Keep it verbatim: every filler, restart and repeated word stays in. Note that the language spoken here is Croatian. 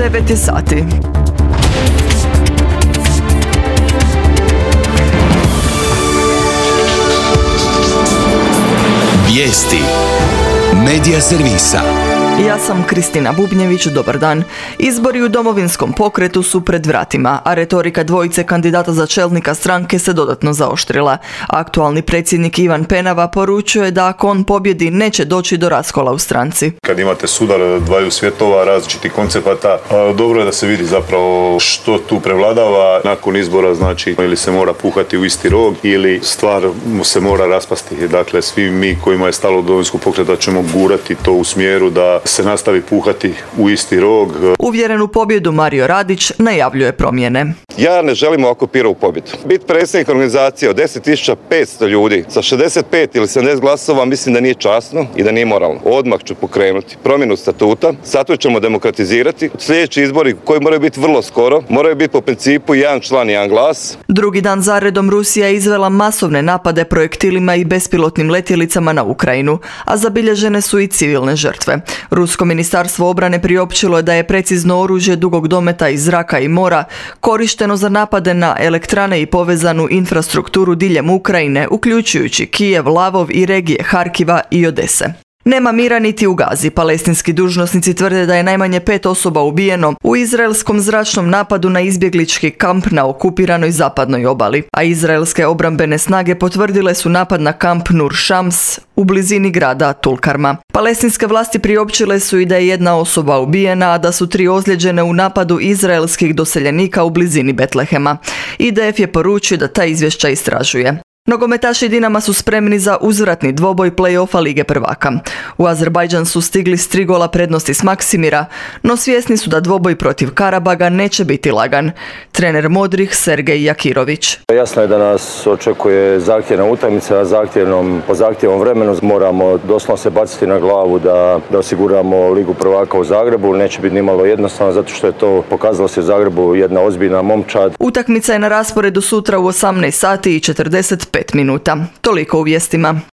devet je sati. Vijesti Medija servisa. Ja sam Kristina Bubnjević, dobar dan. Izbori u Domovinskom pokretu su pred vratima, a retorika dvojice kandidata za čelnika stranke se dodatno zaoštrila. Aktualni predsjednik Ivan Penava poručuje da ako on pobjedi neće doći do raskola u stranci. Kad imate sudar dvaju svjetova, različitih koncepata, dobro je da se vidi zapravo što tu prevladava. Nakon izbora znači ili se mora puhati u isti rog ili stvar mu se mora raspasti. Dakle, svi mi kojima je stalo do Domovinskog pokreta ćemo gurati to u smjeru da se nastavi puhati u isti rog. Uvjeren u pobjedu Mario Radić najavljuje promjene. Ja ne želim ovako Pirovu pobjedu. Biti predsjednik organizacije od deset tisuća petsto ljudi sa šezdeset pet ili sedamdeset glasova mislim da nije časno i da nije moralno. Odmah ću pokrenuti promjenu statuta, statut ćemo demokratizirati. Sljedeći izbori koji moraju biti vrlo skoro, moraju biti po principu jedan član, jedan glas. Drugi dan zaredom Rusija je izvela masovne napade projektilima i bespilotnim letjelicama na Ukrajinu, a zabilježene su i civilne žrtve. Rusko ministarstvo obrane priopćilo je da je precizno oružje dugog dometa iz zraka i mora korišteno za napade na elektrane i povezanu infrastrukturu diljem Ukrajine, uključujući Kijev, Lavov i regije Harkiva i Odese. Nema mira niti u Gazi. Palestinski dužnosnici tvrde da je najmanje pet osoba ubijeno u izraelskom zračnom napadu na izbjeglički kamp na okupiranoj zapadnoj obali, a izraelske obrambene snage potvrdile su napad na kamp Nur Shams u blizini grada Tulkarma. Palestinske vlasti priopćile su i da je jedna osoba ubijena, a da su tri ozlijeđene u napadu izraelskih doseljenika u blizini Betlehema. I D F je poručio da ta izvješća istražuje. Nogometaši Dinama su spremni za uzvratni dvoboj play-offa Lige prvaka. U Azerbajdžan su stigli s tri gola prednosti s Maksimira, no svjesni su da dvoboj protiv Karabaga neće biti lagan. Trener modrih Sergej Jakirović. Jasno je da nas očekuje zahtjevna utakmica, zahtjevnom, po zahtjevnom vremenu moramo doslovno se baciti na glavu da, da osiguramo Ligu prvaka u Zagrebu. Neće biti nimalo jednostavno zato što je to pokazalo se u Zagrebu jedna ozbiljna momčad. Utakmica je na rasporedu sutra u osamnaest sati i četrdeset pet minuta. Toliko u vijestima.